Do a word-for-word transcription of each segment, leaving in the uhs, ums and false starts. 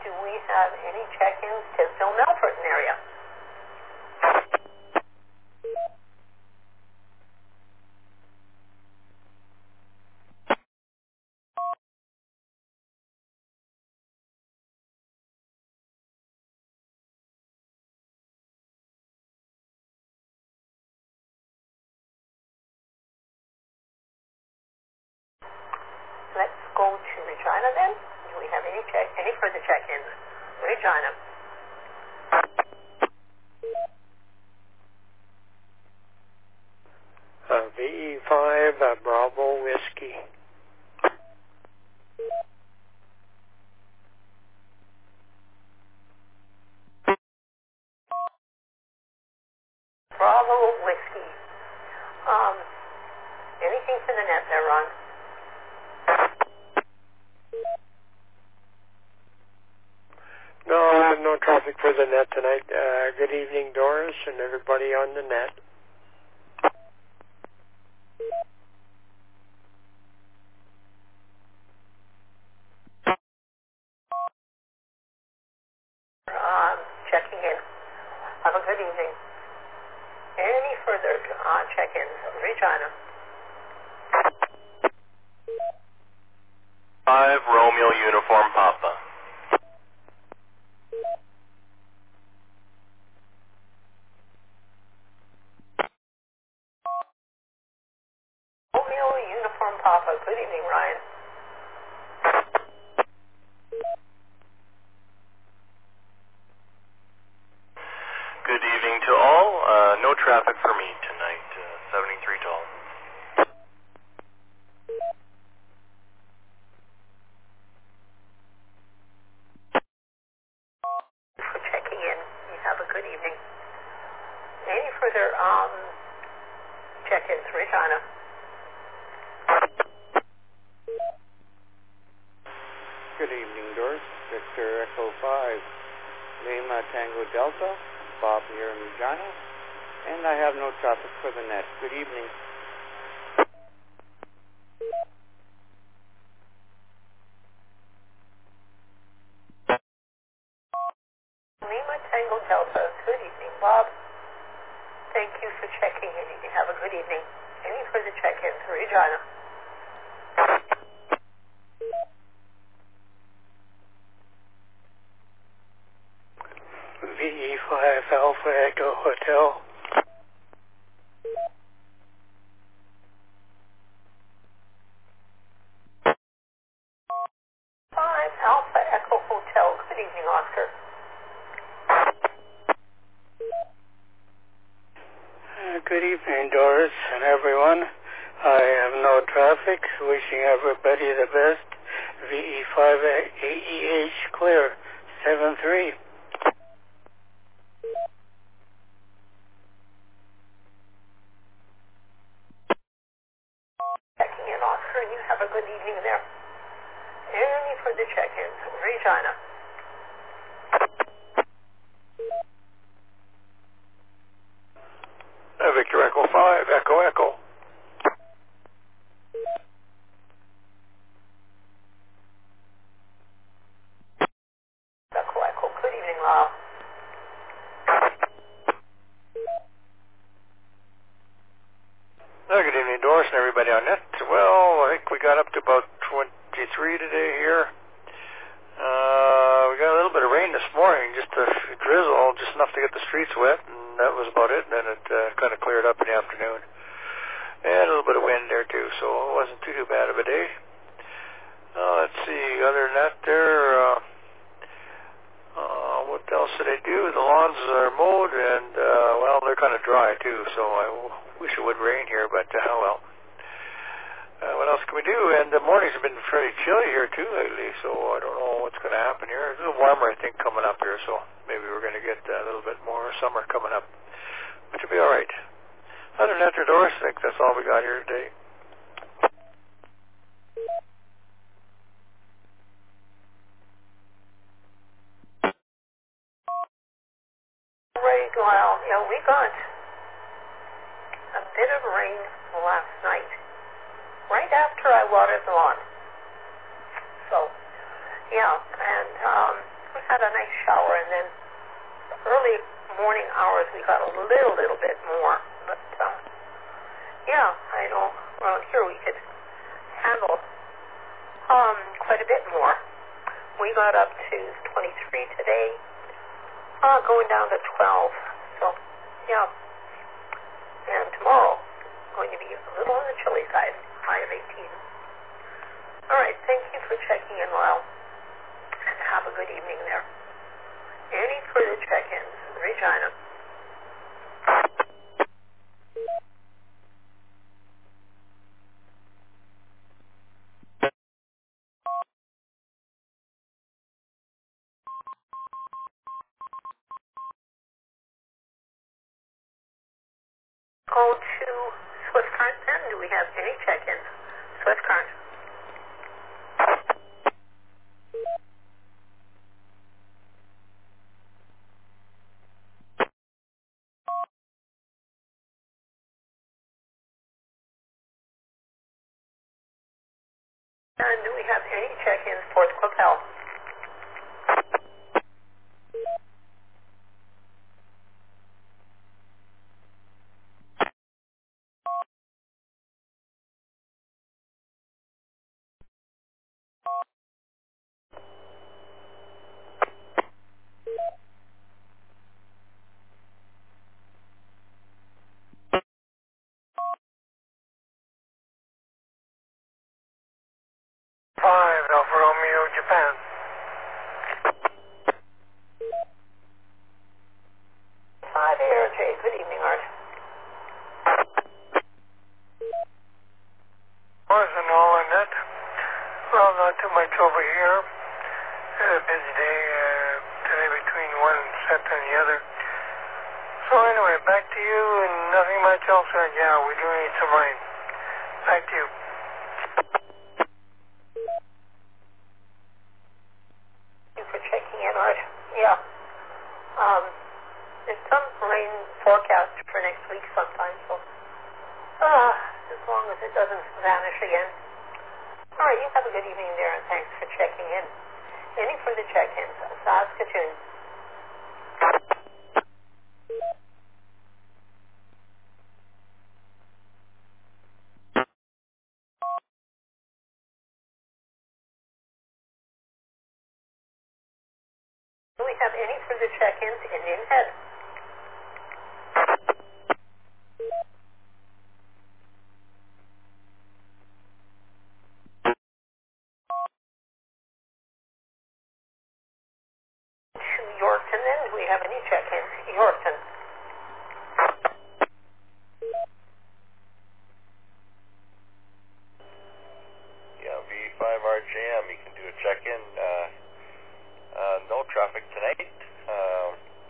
do we have any check-ins to Still Melford area? Let's go to Regina then. Do we have any check, any further check-ins? Regina. Uh, V E five, uh, Bravo Whiskey. Bravo Whiskey. Um, anything for the net there, Ron? No, I have no traffic for the net tonight. Uh, good evening, Doris, and everybody on the net. Um, checking in. Have a good evening. Any further uh, check-ins? Regina. Five Romeo Uniform Papa. Romeo Uniform Papa. Good evening, Ryan. Good evening to all. Uh, no traffic for me tonight. Uh, seventy-three tall. For checking in. You have a good evening. Any further um, check-ins? Regina. Good evening, Doris. Victor Echo five, Lima Tango Delta, Bob here in Regina, and I have no traffic for the net. Good evening. Lima Tango Delta. Good evening, Bob. Thank you for checking in. You have a good evening. Any further check-ins? Regina. V E five Alpha Echo Hotel. Five Alpha Echo Hotel. Good evening, Oscar. Uh, good evening, Doris, and everyone. I have no traffic. Wishing everybody the best. V E five A E H clear. seven three. Checking in, Oscar, and you have a good evening there. Any further check-ins? Regina. Uh, Victor Echo five, Echo Echo. Echo Echo. Good evening, Lyle. Uh, good evening, Doris, and everybody on net. Well, I think we got up to about twenty-three today here. Uh, we got a little bit of rain this morning, just a drizzle, just enough to get the streets wet, and that was about it. And then it uh, kind of cleared up in the afternoon. And a little bit of wind there, too, so it wasn't too, too bad of a day. Uh, let's see, other than that there, uh, uh, what else did I do? The lawns are mowed, and, uh, well, they're kind of dry, too, so I w- wish it would rain here, but, uh, oh well. Uh, what else can we do? And the mornings have been fairly chilly here, too, lately, so I don't know what's going to happen here. It's a little warmer, I think, coming up here, so maybe we're going to get a little bit more summer coming up, which will be all right. Other than that, Doris, I think that's all we got here today. Right, well, yeah, we got a bit of rain last night, right after I watered the lawn. So, yeah, and um, it was had a nice shower, and then the early morning hours we got a little, little bit more. But, um, yeah, I know around here we could handle um, quite a bit more. We got up to twenty-three today, uh, going down to twelve. So, yeah. And tomorrow, going to be a little on the chilly side, high of eighteen. All right, thank you for checking in, Lyle, and have a good evening there. Any further check-ins, Regina? Go to Swift Current then. Do we have any check-ins? Swift Current. And do we have any check-ins for Coquel? Five, Alfa Romeo, Japan. Five A R J. Good evening, Art. Wasn't all in it. Well, not too much over here. Had a busy day uh, today between one set and the other. So anyway, back to you, and nothing much else. Uh, yeah, we do need some rain. Back to you. Thank you for checking in, Art. Yeah. Um, there's some rain forecast for next week sometime, so uh, as long as it doesn't vanish again. All right, you have a good evening there, and thanks for checking in. Any further check-ins? Saskatoon. Do we have any further check-ins? Indian Head. To Yorkton, then. Do we have any check-ins? Yorkton. Yeah, V five R J M, you can do a check-in. Uh, uh, no traffic tonight. Um,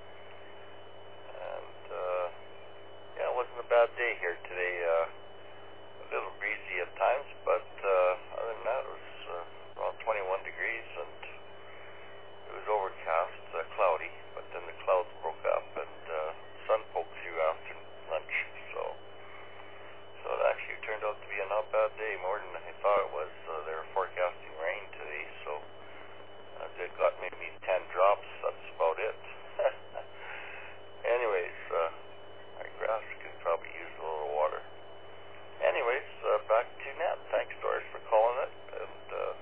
and, uh, yeah, it wasn't a bad day here today. Uh, a little breezy at times, but uh, other than that, it was uh, around twenty-one degrees, and it was overcast, uh, cloudy, but then the clouds broke up, and uh, sun poked through after lunch, so so it actually turned out to be a not bad day, more than I thought it was. Uh, they were forecasting rain today, so uh, they got maybe ten drops, that's about it. Anyways, uh, our grass could probably use a little water. Anyways, uh, back to Nat. Thanks, Doris, for calling it, and uh,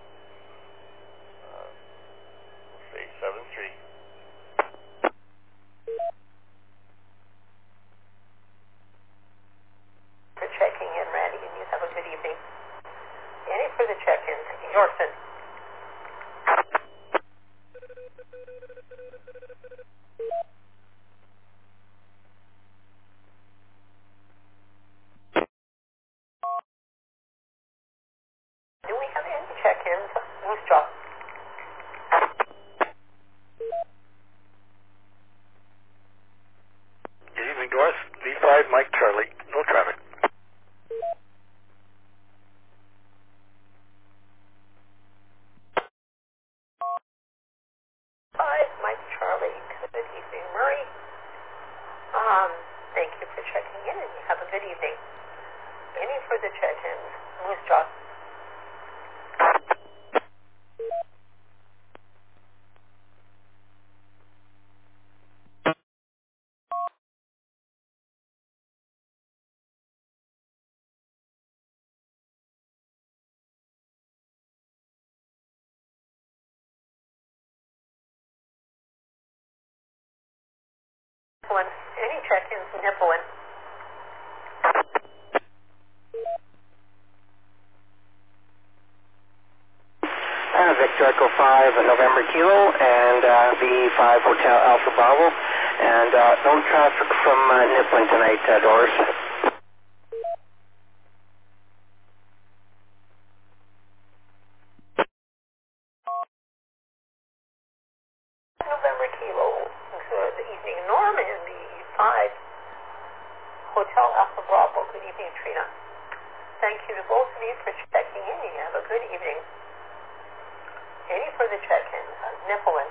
uh, we'll say seven three. For checking in, Randy, and you have a good evening. Any further check-ins? Yorkton. Do we have any check-ins? Moose Jaw. Good evening, Doris. V five, Mike Charlie. No traffic. Nipawin. Any check-ins, Nipawin. Uh, Victor Echo five, November Kilo, and uh, V five Hotel Alpha Bravo, and uh, no traffic from uh, Nipawin tonight, uh, Doris. November Kilo, good evening, Norm, and V five Hotel Alpha Bravo. Good evening, Trina. Thank you to both of you for checking in. You have a good evening. Any further check-ins? Uh, Nipawin.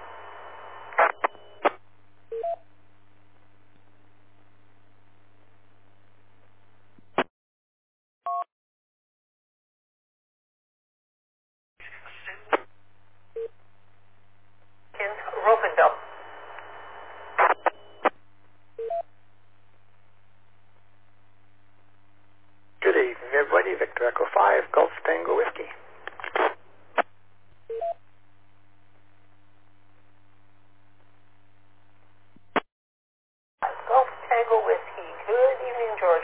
In Rovendale. Good evening, everybody. Victor Echo five, Gulf Tango Whiskey. Gulf Tango Whiskey. Good evening, George.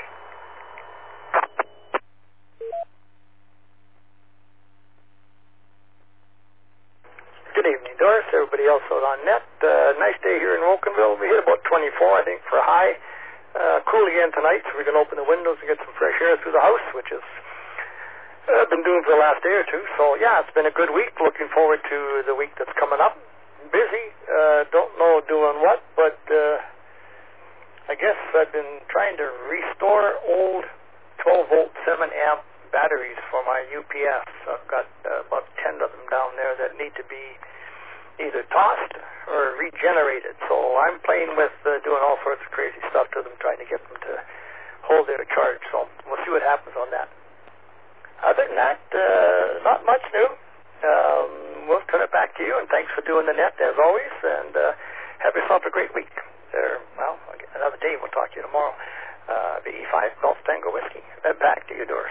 Good evening, Doris. Everybody else out on net. Uh, nice day here in Wokenville. We hit about twenty-four, I think, for a high. Uh, cool again tonight, so we can open the windows and get some fresh air through the house, which is uh, been doing for the last day or two. So, yeah, it's been a good week. Looking forward to the week that's coming up. Busy. Uh, don't know doing what, but uh, I guess I've been trying to restore old twelve volt seven amp batteries for my U P S. I've got uh, about ten of them down there that need to be either tossed or regenerated. So I'm playing with uh, doing all sorts of crazy stuff to them, trying to get them to hold their charge. So we'll see what happens on that. Other than that, uh, not much new. Um, we'll turn it back to you, and thanks for doing the net as always, and uh, have yourself a great week. There, well, another day. We'll talk to you tomorrow. Uh, the E five Gulf Tango Whiskey. Then back to you, Doris.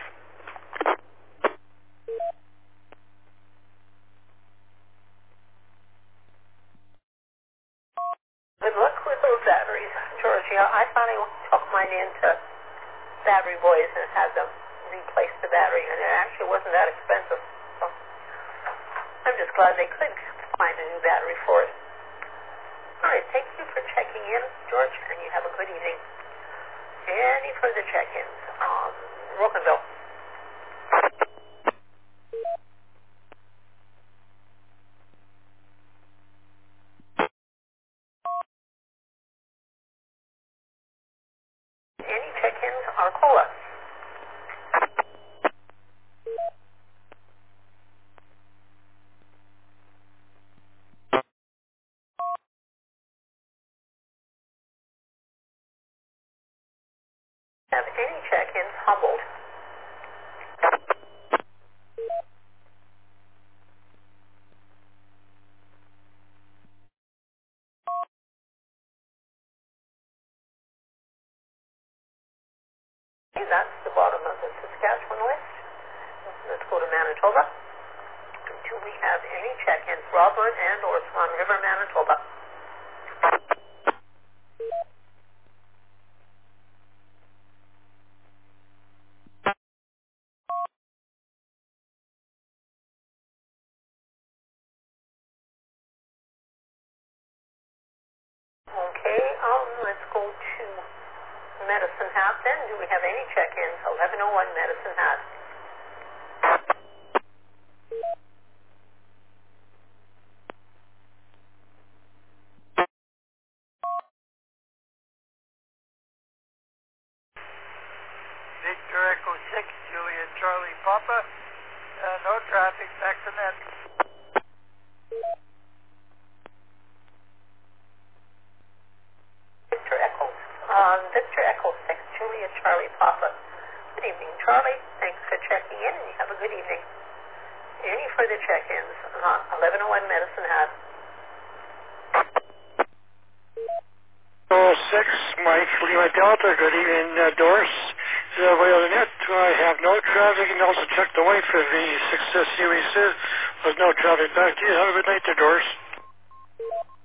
Good luck with those batteries, Georgia. I finally took mine into Battery Boys and had them replace the battery, and it actually wasn't that expensive. So I'm just glad they could find a new battery for it. All right, thank you for checking in, George, and you have a good evening. Any further check-ins? Um, Rocanville. Any check-ins? Arcola. Have any check-ins? Humboldt. Okay, that's the bottom of the Saskatchewan list. Let's go to Manitoba. Do we have any check-ins? Robert and or Swan River, Manitoba. Okay, um, let's go to Medicine Hat then. Do we have any check-ins? eleven oh one Medicine Hat. Victor Echo six, Juliet Charlie Papa. Uh, no traffic, back to net. Victor Echo, uh, Victor Echo six, Julia Charlie Papa. Good evening, Charlie. Thanks for checking in, and you have a good evening. Any further check-ins? Uh, eleven oh one Medicine Hat. oh six, Mike, Lima Delta. Good evening, uh, Doris. Uh, way on the net, I have no traffic, and also check the white for the success U E says there's no traffic. Back to you. Have a good night there, Doris.